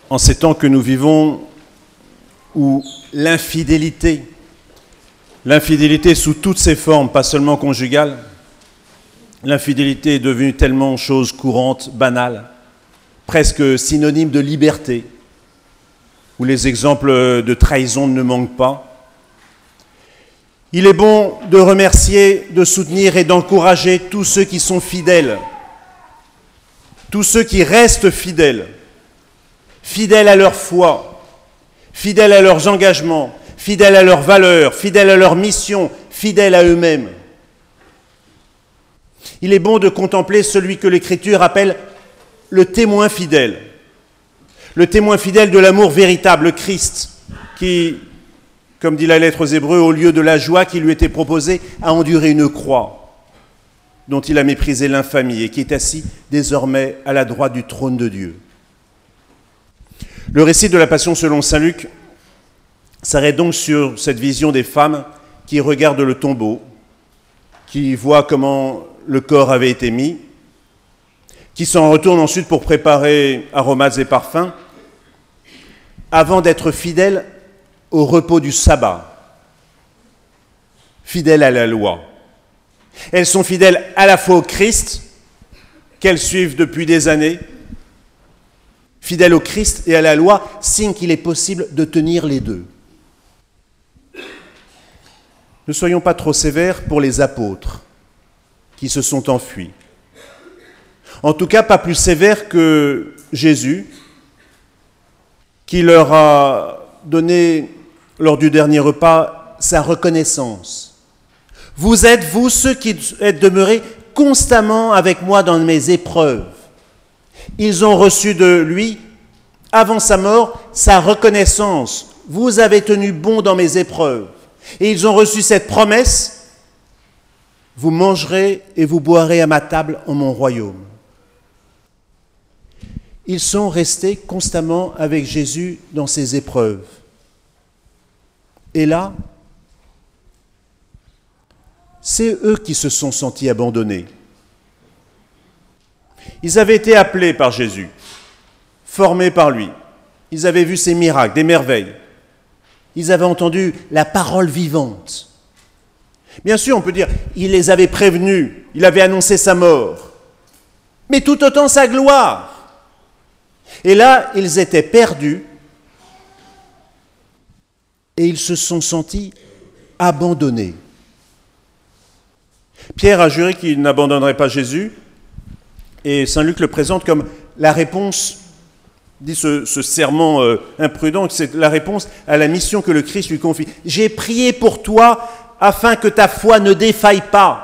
en ces temps que nous vivons où l'infidélité sous toutes ses formes, pas seulement conjugale, l'infidélité est devenue tellement chose courante, banale, presque synonyme de liberté, où les exemples de trahison ne manquent pas. Il est bon de remercier, de soutenir et d'encourager tous ceux qui sont fidèles, tous ceux qui restent fidèles, fidèles à leur foi, fidèles à leurs engagements, fidèles à leurs valeurs, fidèles à leur mission, fidèles à eux-mêmes. Il est bon de contempler celui que l'Écriture appelle le témoin fidèle de l'amour véritable, le Christ, qui, comme dit la lettre aux Hébreux, au lieu de la joie qui lui était proposée, a enduré une croix, dont il a méprisé l'infamie et qui est assis désormais à la droite du trône de Dieu. Le récit de la Passion selon saint Luc s'arrête donc sur cette vision des femmes qui regardent le tombeau, qui voient comment le corps avait été mis, qui s'en retournent ensuite pour préparer aromates et parfums, avant d'être fidèles au repos du sabbat, fidèles à la loi. Elles sont fidèles à la fois au Christ, qu'elles suivent depuis des années, fidèles au Christ et à la loi, signe qu'il est possible de tenir les deux. Ne soyons pas trop sévères pour les apôtres qui se sont enfuis. En tout cas, pas plus sévères que Jésus, qui leur a donné, lors du dernier repas, sa reconnaissance. Vous êtes, vous, ceux qui êtes demeurés constamment avec moi dans mes épreuves. Ils ont reçu de lui, avant sa mort, sa reconnaissance. Vous avez tenu bon dans mes épreuves. Et ils ont reçu cette promesse, vous mangerez et vous boirez à ma table en mon royaume. Ils sont restés constamment avec Jésus dans ses épreuves. Et là, c'est eux qui se sont sentis abandonnés. Ils avaient été appelés par Jésus, formés par lui. Ils avaient vu ses miracles, des merveilles. Ils avaient entendu la parole vivante. Bien sûr, on peut dire, il les avait prévenus, il avait annoncé sa mort, mais tout autant sa gloire. Et là, ils étaient perdus et ils se sont sentis abandonnés. Pierre a juré qu'il n'abandonnerait pas Jésus et saint Luc le présente comme la réponse, dit ce serment imprudent, que c'est la réponse à la mission que le Christ lui confie. « J'ai prié pour toi afin que ta foi ne défaille pas.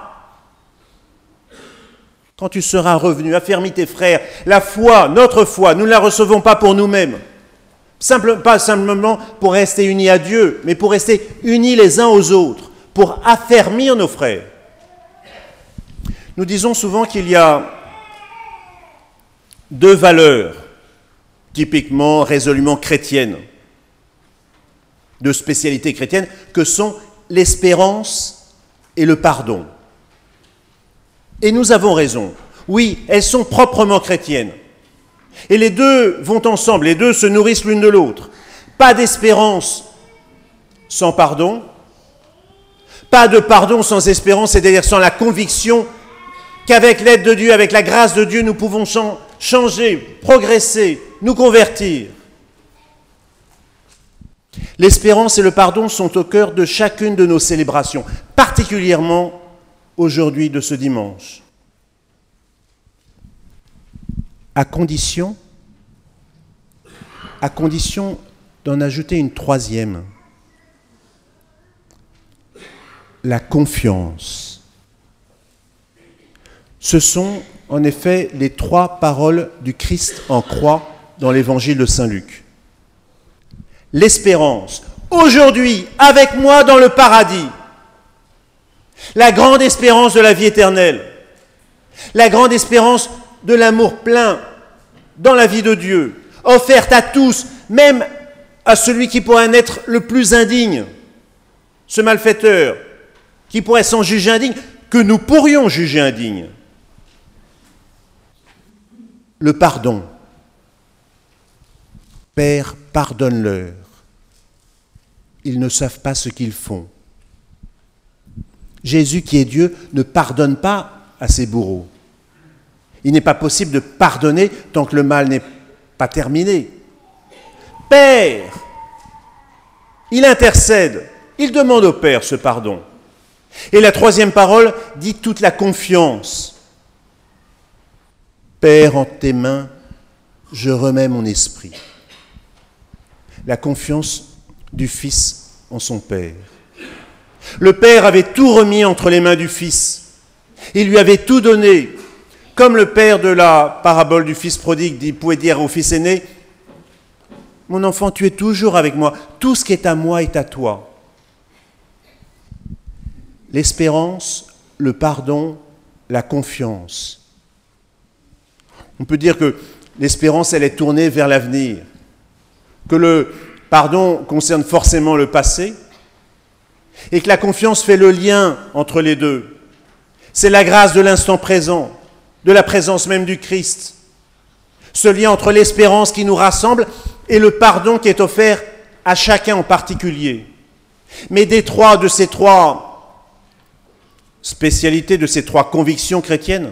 Quand tu seras revenu, affermis tes frères. La foi, notre foi, nous ne la recevons pas pour nous-mêmes. Pas simplement pour rester unis à Dieu, mais pour rester unis les uns aux autres, pour affermir nos frères. » Nous disons souvent qu'il y a deux valeurs typiquement, résolument chrétiennes, de spécialité chrétienne, que sont l'espérance et le pardon. Et nous avons raison. Oui, elles sont proprement chrétiennes. Et les deux vont ensemble, les deux se nourrissent l'une de l'autre. Pas d'espérance sans pardon, pas de pardon sans espérance, c'est-à-dire sans la conviction qu'avec l'aide de Dieu, avec la grâce de Dieu, nous pouvons changer, progresser, nous convertir. L'espérance et le pardon sont au cœur de chacune de nos célébrations, particulièrement aujourd'hui de ce dimanche. À condition d'en ajouter une troisième, la confiance. Ce sont en effet les trois paroles du Christ en croix dans l'évangile de saint Luc. L'espérance, aujourd'hui, avec moi dans le paradis. La grande espérance de la vie éternelle. La grande espérance de l'amour plein dans la vie de Dieu, offerte à tous, même à celui qui pourrait en être le plus indigne, ce malfaiteur, qui pourrait s'en juger indigne, que nous pourrions juger indigne. Le pardon. Père, pardonne-leur. Ils ne savent pas ce qu'ils font. Jésus, qui est Dieu, ne pardonne pas à ses bourreaux. Il n'est pas possible de pardonner tant que le mal n'est pas terminé. Père, il intercède, il demande au Père ce pardon. Et la troisième parole dit toute la confiance. Père, en tes mains, je remets mon esprit. La confiance du Fils en son Père. Le Père avait tout remis entre les mains du Fils. Il lui avait tout donné. Comme le Père de la parabole du Fils prodigue pouvait dire au Fils aîné, « Mon enfant, tu es toujours avec moi. Tout ce qui est à moi est à toi. » L'espérance, le pardon, la confiance. On peut dire que l'espérance, elle est tournée vers l'avenir, que le pardon concerne forcément le passé, et que la confiance fait le lien entre les deux. C'est la grâce de l'instant présent, de la présence même du Christ. Ce lien entre l'espérance qui nous rassemble et le pardon qui est offert à chacun en particulier. Mais de ces trois spécialités, de ces trois convictions chrétiennes,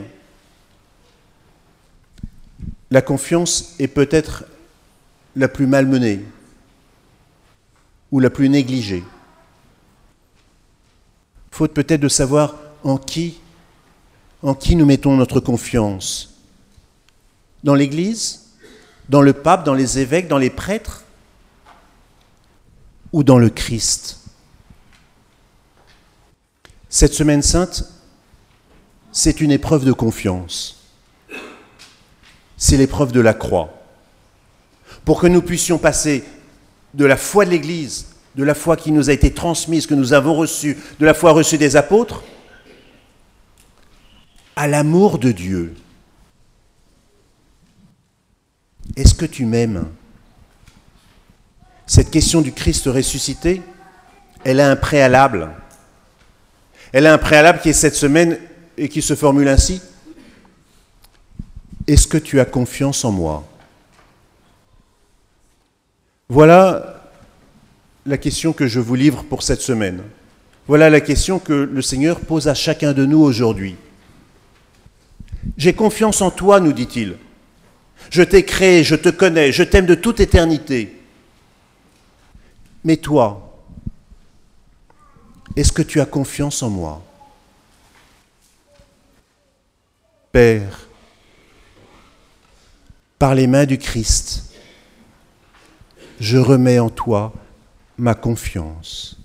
la confiance est peut-être la plus malmenée ou la plus négligée. Faute peut-être de savoir en qui nous mettons notre confiance. Dans l'Église, dans le pape, dans les évêques, dans les prêtres, ou dans le Christ. Cette semaine sainte, c'est une épreuve de confiance. C'est l'épreuve de la croix. Pour que nous puissions passer de la foi de l'Église, de la foi qui nous a été transmise, que nous avons reçue, de la foi reçue des apôtres, à l'amour de Dieu. Est-ce que tu m'aimes ? Cette question du Christ ressuscité, elle a un préalable. Elle a un préalable qui est cette semaine et qui se formule ainsi. Est-ce que tu as confiance en moi ? Voilà la question que je vous livre pour cette semaine. Voilà la question que le Seigneur pose à chacun de nous aujourd'hui. J'ai confiance en toi, nous dit-il. Je t'ai créé, je te connais, je t'aime de toute éternité. Mais toi, est-ce que tu as confiance en moi ? Père, par les mains du Christ, je remets en toi ma confiance.